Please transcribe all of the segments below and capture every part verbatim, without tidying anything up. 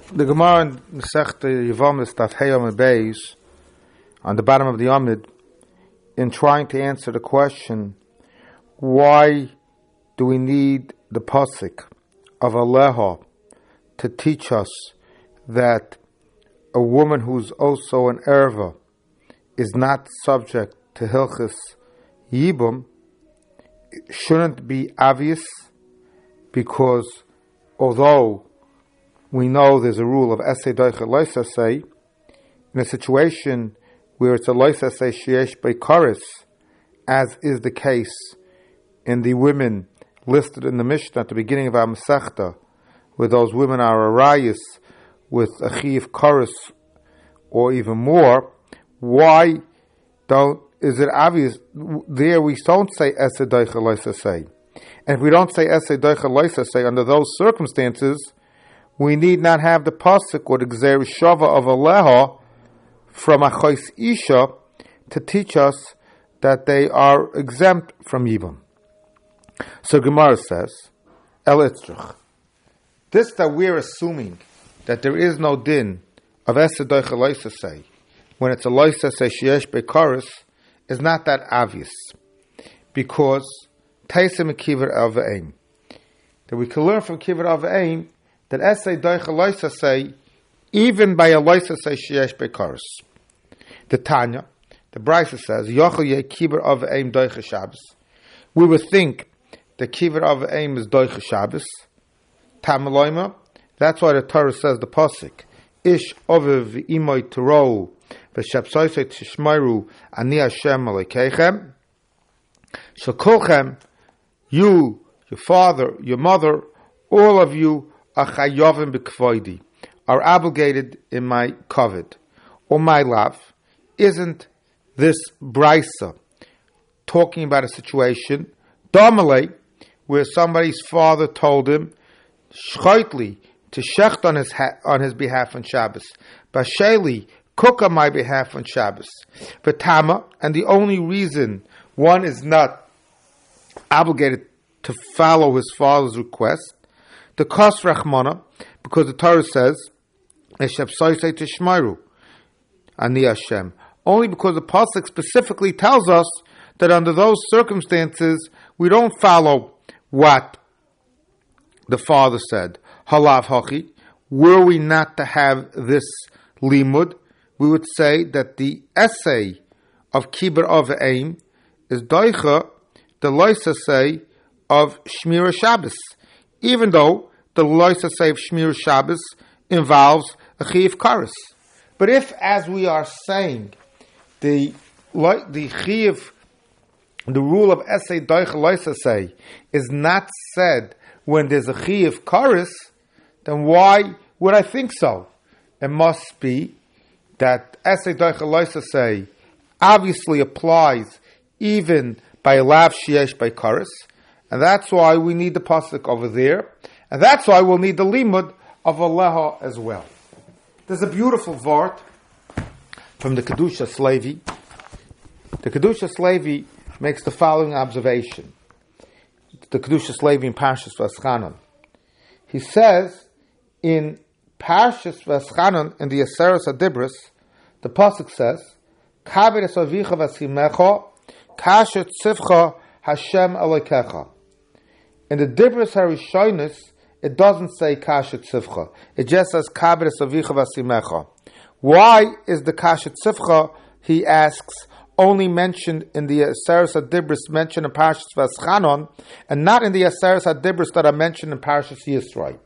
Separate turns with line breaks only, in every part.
The Gemara in Masechta Yevamos Daf Hey Amud Beis, on the bottom of the Amud, in trying to answer the question, why do we need the pasuk of Aleha to teach us that a woman who's also an erva is not subject to Hilchis Yibum? It shouldn't be obvious, because although we know there's a rule of Esei Doicha Loisa Sei, in a situation where it's a Loisa Sei Sheyesh Beikaris, as is the case in the women listed in the Mishnah at the beginning of our Masechta, where those women are Arayis with a Chiv Karis or even more, why don't, is it obvious, there we don't say Esei Doicha Loisa Sei. And if we don't say Esei Doicha Loisa Sei under those circumstances, we need not have the pasuk or the Gzeir Shava of Aleha from Achos Isha to teach us that they are exempt from Yibum. So Gemara says, El Itzrich, this that we're assuming that there is no din of Esei Doicha Loisa Sei when it's a Loisa Sei Sheyesh Beikaris is not that obvious, because Taisem Kiver Al Ve'ein, that we can learn from Kiver Al Ve'ein that Esei Doicha Loisa Sei, even by a Loisa Sei Sheyesh Beikaris. The Tanya, the Brisa says, Yochel Ye Kiver Av Ve'ein Doicha Shabbos. We would think that Kiver Av Ve'ein is Doicha Shabbos. Tamaloima, that's why the Torah says the pasuk, Ish Oviv Imoy Turo V'Shapsoisei Tishmeiru Ani Hashem Alekeichem. So Kolchem, you, your father, your mother, all of you are obligated in my covet or my love. Isn't this brisa talking about a situation, Domale, where somebody's father told him, Shchoitli, to shecht on his ha- on his behalf on Shabbos, Basheli, cook on my behalf on Shabbos, Vatama, and the only reason one is not obligated to follow his father's request, the Kos Rachmana, because the Torah says, Eshepsoisei Tishmeiru, Ani Hashem. Only because the pasuk specifically tells us that under those circumstances we don't follow what the father said. Halav Hachi. Were we not to have this limud, we would say that the essay of Kibbur of Ve'ein is Doicha, the Loisa say of Shmira Shabbos, even though the Loisa say of Shmir Shabbos involves a Chiv Karis. But if, as we are saying, the the Chiv, the rule of Esei Doicha Loisa say, is not said when there's a Chiv Karis, then why would I think so? It must be that Esei Doicha Loisa say obviously applies even by a Lav Sheyesh by Karis, and that's why we need the pasuk over there. And that's why we'll need the limud of Aleha as well. There's a beautiful vart from the Kedushas Levi. The Kedushas Levi makes the following observation. The Kedushas Levi in Parshas Veschanan. He says in Parshas Veschanan in the Aseres Adibris, the pasuk says, "Kabed es avicha v'simecha, kashet tzivcha Hashem Elokecha." In the Dibris Harishonis, it doesn't say Kashet Tzivcha. It just says Kabed es avicha v'simecha. Why is the Kashet Tzivcha, he asks, only mentioned in the Aseres HaDibris mentioned in Parshas Veschanan, and not in the Aseres HaDibris that are mentioned in Parshas Yisro?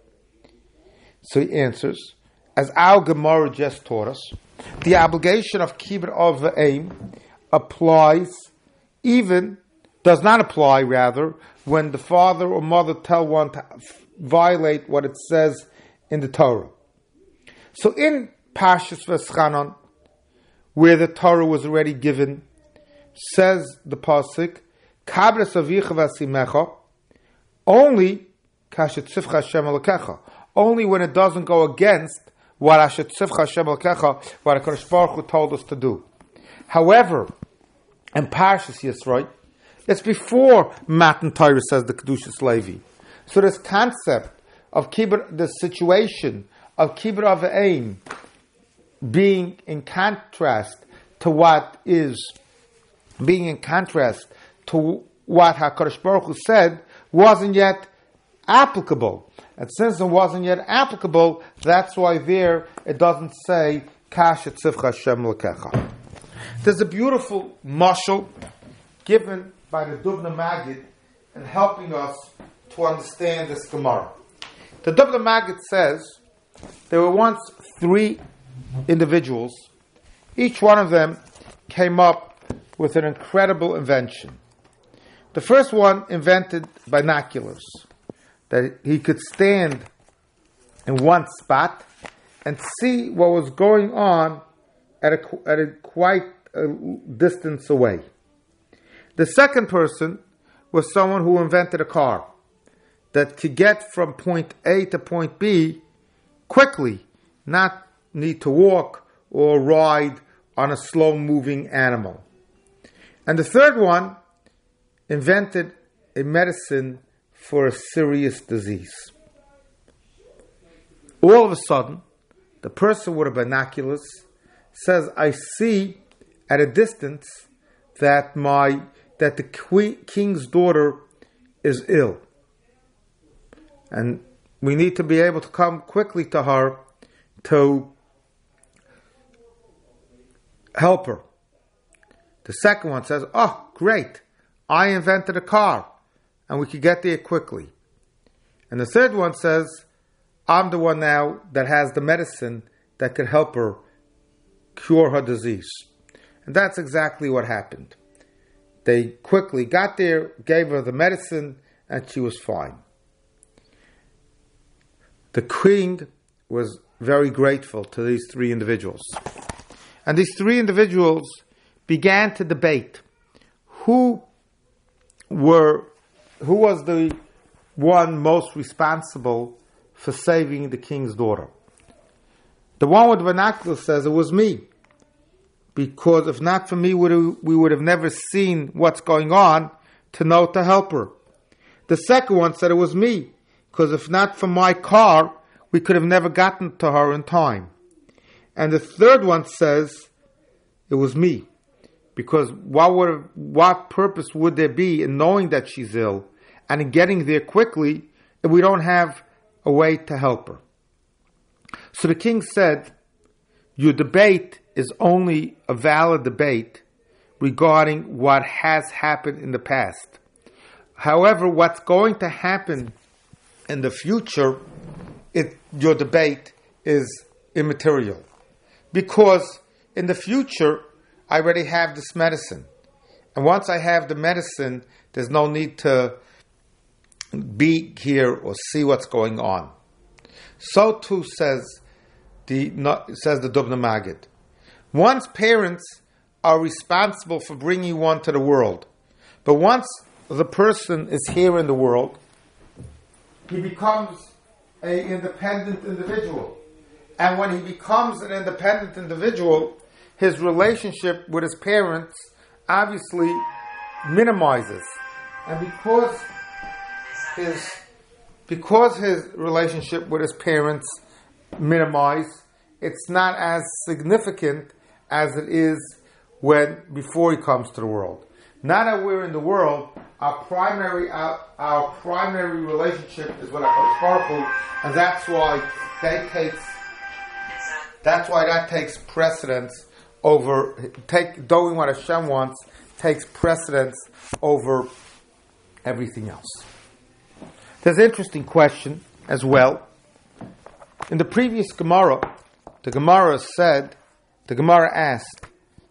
So he answers, as our Gemara just taught us, the obligation of Kibbur of Ve'ein applies even, does not apply rather, when the father or mother tell one to violate what it says in the Torah. So in Parshas Veschanan, where the Torah was already given, says the pasuk, Kabed es avicha v'asimecha, only kashet tzivcha Hashem Elokecha, only when it doesn't go against what Ashet tzivcha Hashem Elokecha, what HaKadosh Baruch Hu told us to do. However, in Parshas Yisro, it's before Matan Torah, says the Kedushas Levi. So this concept of kibbur, the situation of kibbur v'ein being in contrast to what is, being in contrast to what HaKadosh Baruch Hu said, wasn't yet applicable. And since it wasn't yet applicable, that's why there it doesn't say Kash Tzivcha Hashem L'kecha. There's a beautiful mashal given by the Dubna Maggid in helping us to understand this Gemara. The Dubna Maggid says there were once three individuals. Each one of them came up with an incredible invention. The first one invented binoculars, that he could stand in one spot and see what was going on at a, at a quite a distance away. The second person was someone who invented a car that could get from point A to point B quickly, not need to walk or ride on a slow-moving animal. And the third one invented a medicine for a serious disease. All of a sudden, the person with the binoculars says, I see at a distance that my that the queen, king's daughter is ill. And we need to be able to come quickly to her to help her. The second one says, oh, great, I invented a car and we could get there quickly. And the third one says, I'm the one now that has the medicine that could help her cure her disease. And that's exactly what happened. They quickly got there, gave her the medicine, and she was fine. The king was very grateful to these three individuals. And these three individuals began to debate who were, who was the one most responsible for saving the king's daughter. The one with the binoculars says it was me, because if not for me, we would have never seen what's going on to know to help her. The second one said it was me, because if not for my car, we could have never gotten to her in time. And the third one says it was me, because what would, what purpose would there be in knowing that she's ill and in getting there quickly if we don't have a way to help her? So the king said, your debate is only a valid debate regarding what has happened in the past. However, what's going to happen in the future, it, your debate is immaterial. Because in the future, I already have this medicine. And once I have the medicine, there's no need to be here or see what's going on. So too says the says the Dubna Maggid. One's parents are responsible for bringing one to the world. But once the person is here in the world, he becomes an independent individual. And when he becomes an independent individual, his relationship with his parents obviously minimizes. And because his because his relationship with his parents minimizes, it's not as significant as it is when before he comes to the world. Now that we're in the world, our primary our, our primary relationship is with HaKadosh Baruch Hu, and that's why that takes that's why that takes precedence over take doing what Hashem wants takes precedence over everything else. There's an interesting question as well. In the previous Gemara, the Gemara said, the Gemara asked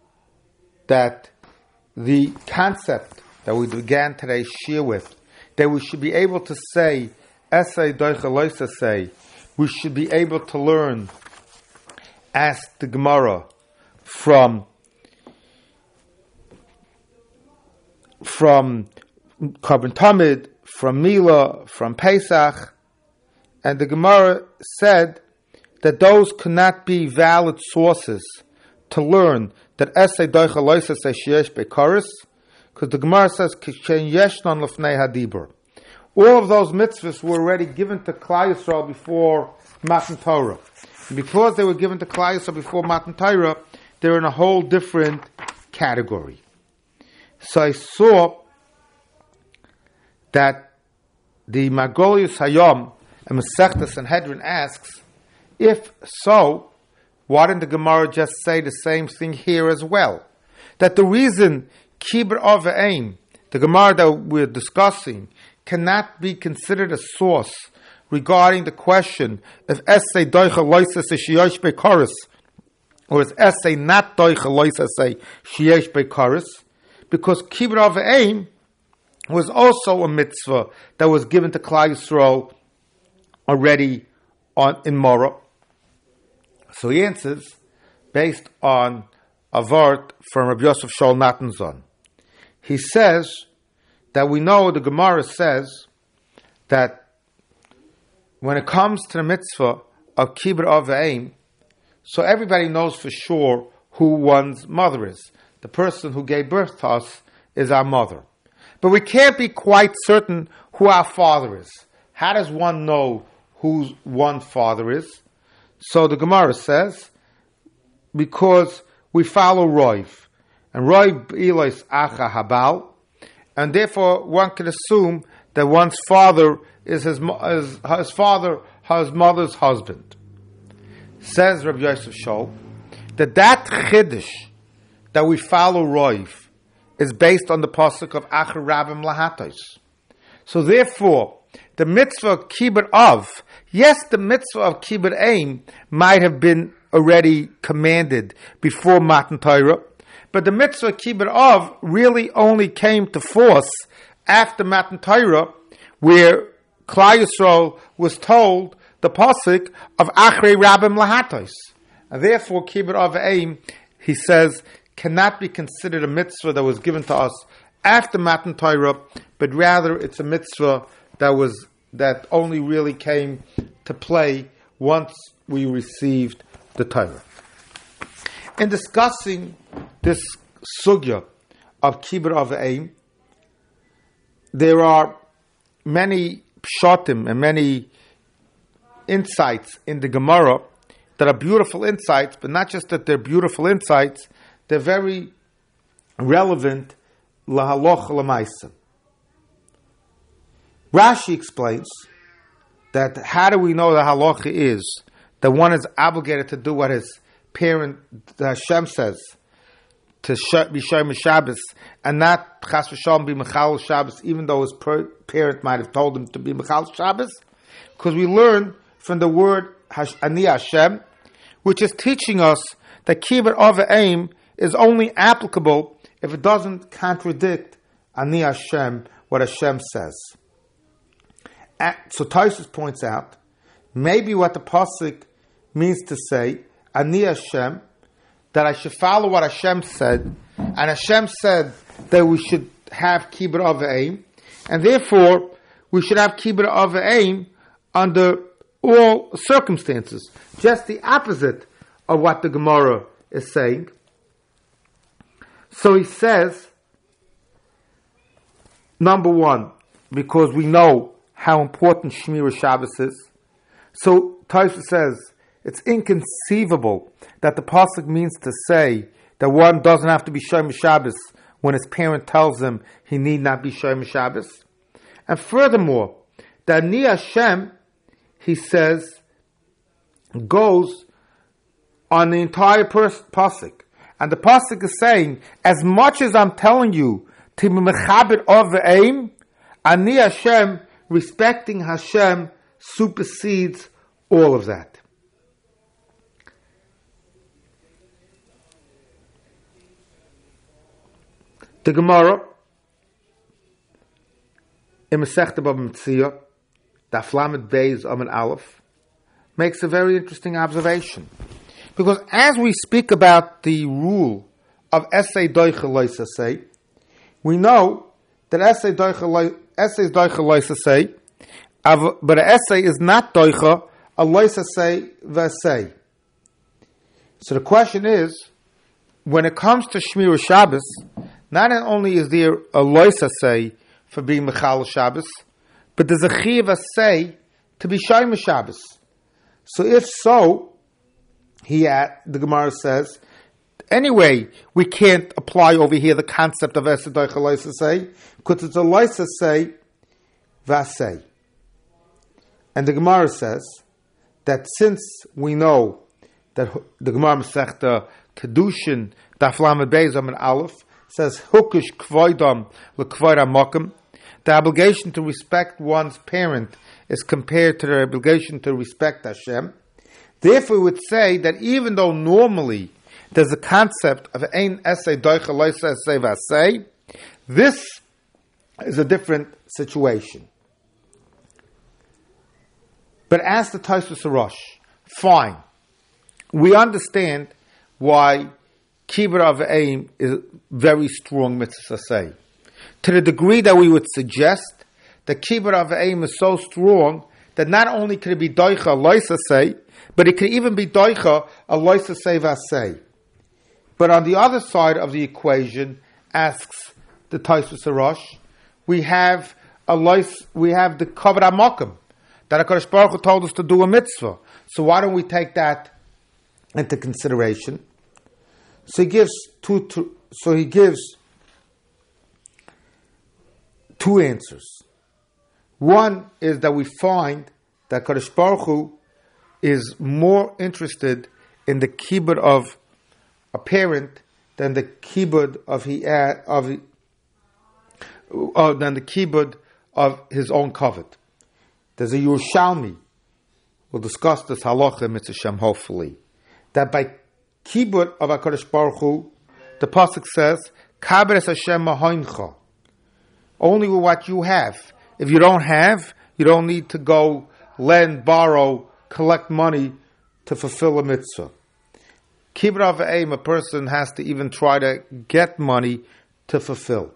that the concept that we began today's shir with, that we should be able to say, Esay doicha loisa say, we should be able to learn, asked the Gemara, from from Korban Tamid, from Mila, from Pesach, and the Gemara said that those cannot be valid sources to learn that Esay doicha loisa say sheyesh bekoris, because the Gemara says Kishen yeshnon lefnei hadibur. all of those mitzvahs were already given to Klal Yisrael before Matan Torah. And because they were given to Klal Yisrael before Matan Torah, they're in a whole different category. So I saw that the Margolius Hayom and Masechtas Sanhedrin asks, if so, why didn't the Gemara just say the same thing here as well? That the reason Kibbur Av V'Eim, the Gemara that we're discussing, cannot be considered a source regarding the question if essay doicha loisas sheyesh bekoris, or is essay not doicha loisas sheyesh bekoris, because Kibbur Av V'Eim was also a mitzvah that was given to Klal Yisrael already on in Morah. So he answers based on a vart from Rabbi Yosef Shaul Natanzon. He says that we know the Gemara says that when it comes to the mitzvah of Kibbur Av V'Eim, so everybody knows for sure who one's mother is. The person who gave birth to us is our mother. But we can't be quite certain who our father is. How does one know who one father is? So the Gemara says, because we follow Roiv, and Roiv Elois Acha Habal, and therefore one can assume that one's father is his, his, his father, his mother's husband. Says Rabbi Yosef Shaul, that that chiddush that we follow Roiv is based on the pasuk of Acher Rabim Lahatos. So therefore, the mitzvah of Kibbur Av, yes, the mitzvah of Kibbur Eim might have been already commanded before Matan Torah, but the mitzvah of Kibbur Av really only came to force after Matan Torah, where Klal Yisrael was told the pasuk of Achrei Rabim Lahatos. And therefore, Kibbur Av V'Eim, he says, cannot be considered a mitzvah that was given to us after Matan Torah, but rather it's a mitzvah that was that only really came to play once we received the Torah. In discussing this sugya of Kibbur Av V'Eim, there are many pshatim and many insights in the Gemara that are beautiful insights, but not just that they're beautiful insights, they're very relevant lahaloch lemaisa. Rashi explains that how do we know the halacha is that one is obligated to do what his parent Hashem says, to be shomer Shabbos, and not chas v'shalom be mechal Shabbos, even though his parent might have told him to be mechal Shabbos, because we learn from the word Ani Hashem, which is teaching us that Kibbur Av V'Eim is only applicable if it doesn't contradict Ani Hashem, what Hashem says. So Tosfos points out, maybe what the pasuk means to say, Ani Hashem, that I should follow what Hashem said, and Hashem said that we should have Kibbur Av V'Eim, and therefore we should have Kibbur Av V'Eim under all circumstances. Just the opposite of what the Gemara is saying. So he says, number one, because we know how important Shmira Shabbos is. So Tosfos says, it's inconceivable that the pasuk means to say that one doesn't have to be shomer Shabbos when his parent tells him he need not be shomer Shabbos. And furthermore, that Ani Hashem, he says, goes on the entire pers- pasuk. And the pasuk is saying, as much as I'm telling you to be mechaber Av V'Eim, Ani Hashem, respecting Hashem, supersedes all of that. The Gemara in Masechta Bava Metzia, Daf Lamed Beis Amud Aleph, makes a very interesting observation. Because as we speak about the rule of Essay Doicha Loisasei, we know that Essay Doicha Loisasei, but an essay is not Doicha, a Loisasei V'Essay. So the question is, when it comes to Shmira Shabbos, not only is there a Loisasei for being Mechal Shabbos, but there's a chiyuv say to be Shomer Shabbos. So if so, he had, the Gemara says, anyway, we can't apply over here the concept of Esed Doicha Loisa Say, because it's a Loisa Say, Vasei. And the Gemara says that since we know that the Gemara Masechta Kedushin, Daf Lamed Beis Amud Aleph, says Hukush Kvoidam LeKvoid HaMokim, the obligation to respect one's parent is compared to the obligation to respect Hashem. Therefore, we would say that even though normally there's a concept of Ein Esei Doicha Loisa Say Vasei, this is a different situation. But as the Tosfos Rosh, fine, we understand why Kibbur of Aim is a very strong mitzvah say. To the degree that we would suggest that Kibbur of Aim is so strong that not only could it be Doicha Loisa Say, but it could even be Doicha a Loisa Say Vasei. But on the other side of the equation, asks the Tosfos Rosh, we have a lois, we have the Kavod HaMokim, that HaKadosh Baruch Hu told us to do a mitzvah. So why don't we take that into consideration? So he gives two, two so he gives two answers. One is that we find that HaKadosh Baruch Hu is more interested in the kibbud of a parent than the kibbud of he of uh, than the kibbud of his own kavod. There's a Yerushalmi, we'll discuss this halacha mitzvah Shem hopefully, that by kibbud of HaKadosh Baruch Hu, the pasuk says, Kaberes Hashem mahoincha, only with what you have. If you don't have, you don't need to go lend, borrow, collect money to fulfill a mitzvah. Kibbud of Aim, a person has to even try to get money to fulfill.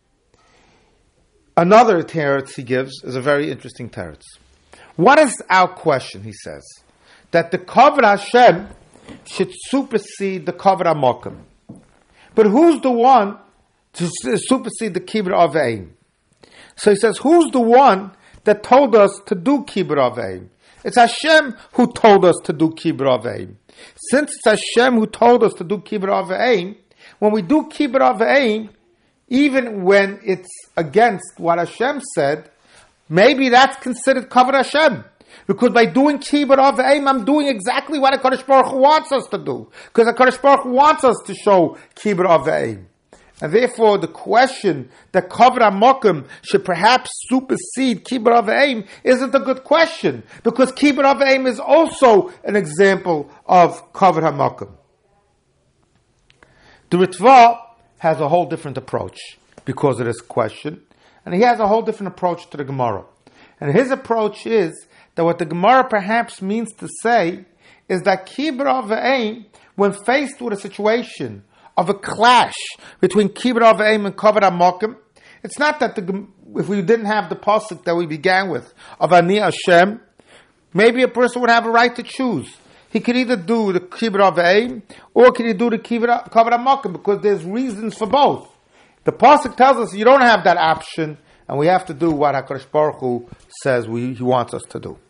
Another teretz he gives is a very interesting teretz. What is our question, he says? That the Kavod Hashem should supersede the Kavod HaMokim. But who's the one to supersede the Kibbud of Aim? So he says, who's the one that told us to do Kibbud of Aim? It's Hashem who told us to do Kibbud of Aim. Since it's Hashem who told us to do Kibbud of Aim, when we do Kibbud of Aim, even when it's against what Hashem said, maybe that's considered Kavod Hashem. Because by doing Kibbud of Aim, I'm doing exactly what HaKadosh Baruch Hu wants us to do. Because HaKadosh Baruch Hu wants us to show Kibbud of Aim. And therefore, the question that Kavod HaMokim should perhaps supersede Kibbud of Aim isn't a good question. Because Kibbud of Aim is also an example of Kavod HaMokim. The Ritva has a whole different approach because of this question. And he has a whole different approach to the Gemara. And his approach is that what the Gemara perhaps means to say is that Kibbud of Aim, when faced with a situation of a clash between Kibbud of Aim and Kavod HaMokim, it's not that the, if we didn't have the pasuk that we began with of Ani Hashem, maybe a person would have a right to choose. He could either do the Kibbud of Aim or could he do the Kavod HaMokim, because there's reasons for both. The pasuk tells us you don't have that option, and we have to do what HaKadosh Baruch Hu says we, he wants us to do.